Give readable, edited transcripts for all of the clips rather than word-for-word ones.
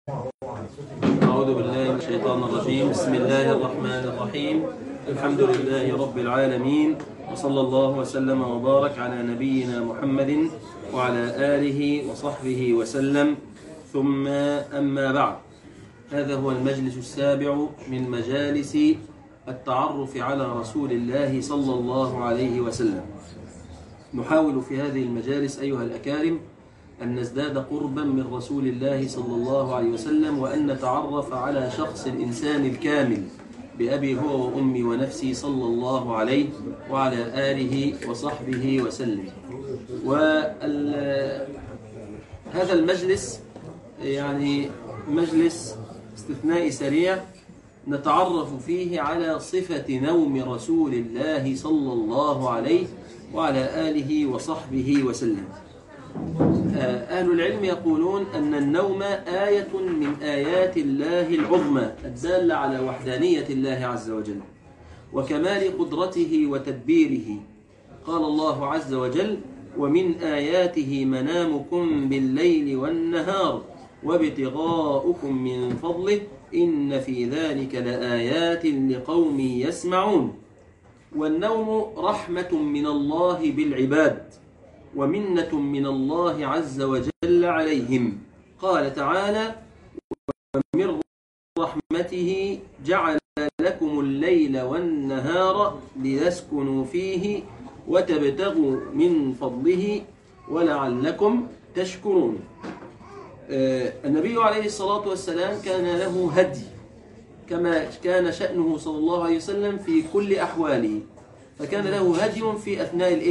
أعوذ بالله من الشيطان الرجيم. بسم الله الرحمن الرحيم. الحمد لله رب العالمين، وصلى الله وسلم وبارك على نبينا محمد وعلى آله وصحبه وسلم، ثم أما بعد. هذا هو المجلس السابع من مجالس التعرف على رسول الله صلى الله عليه وسلم. نحاول في هذه المجالس أيها الأكارم أن نزداد قربا من رسول الله صلى الله عليه وسلم، وأن نتعرف على شخص الإنسان الكامل بأبي هو وأمي ونفسي صلى الله عليه وعلى آله وصحبه وسلم. وهذا المجلس يعني مجلس استثنائي سريع نتعرف فيه على صفة نوم رسول الله صلى الله عليه وعلى آله وصحبه وسلم. أهل العلم يقولون أن النوم آية من آيات الله العظمى الدالة على وحدانية الله عز وجل وكمال قدرته وتدبيره. قال الله عز وجل: ومن آياته منامكم بالليل والنهار وابتغاؤكم من فضله إن في ذلك لآيات لقوم يسمعون. والنوم رحمة من الله بالعباد ومنة من الله عز وجل عليهم. قال تعالى: ومن رحمته جعل لكم الليل والنهار لتسكنوا فيه وتبتغوا من فضله ولعلكم تشكرون. النبي عليه الصلاة والسلام كان له هدي كما كان شأنه صلى الله عليه وسلم في كل أحواله، فكان له هدي في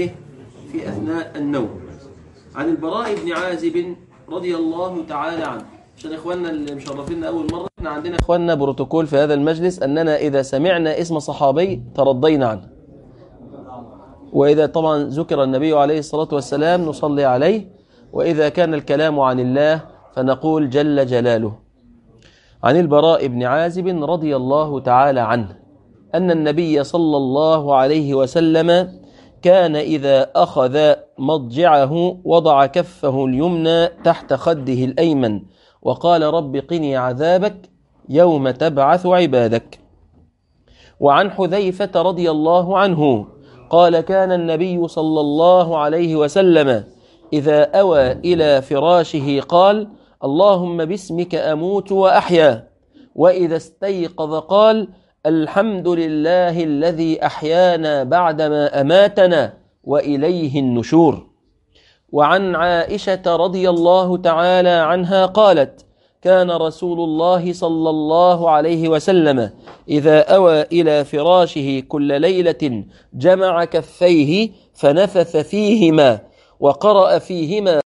أثناء النوم. عن البراء بن عازب رضي الله تعالى عنه، عشان إخواننا اللي مشرفين أول مرة، احنا عندنا إخواننا بروتوكول في هذا المجلس أننا إذا سمعنا اسم صحابي ترضينا عنه، وإذا طبعا ذكر النبي عليه الصلاة والسلام نصلي عليه، وإذا كان الكلام عن الله فنقول جل جلاله. عن البراء بن عازب رضي الله تعالى عنه أن النبي صلى الله عليه وسلم كان إذا أخذ مضجعه وضع كفه اليمنى تحت خده الأيمن وقال: رب قني عذابك يوم تبعث عبادك. وعن حذيفة رضي الله عنه قال: كان النبي صلى الله عليه وسلم إذا أوى إلى فراشه قال: اللهم باسمك أموت وأحيا. وإذا استيقظ قال: الحمد لله الذي أحيانا بعدما أماتنا وإليه النشور. وعن عائشة رضي الله تعالى عنها قالت: كان رسول الله صلى الله عليه وسلم إذا أوى إلى فراشه كل ليلة جمع كفيه فنفث فيهما وقرأ فيهما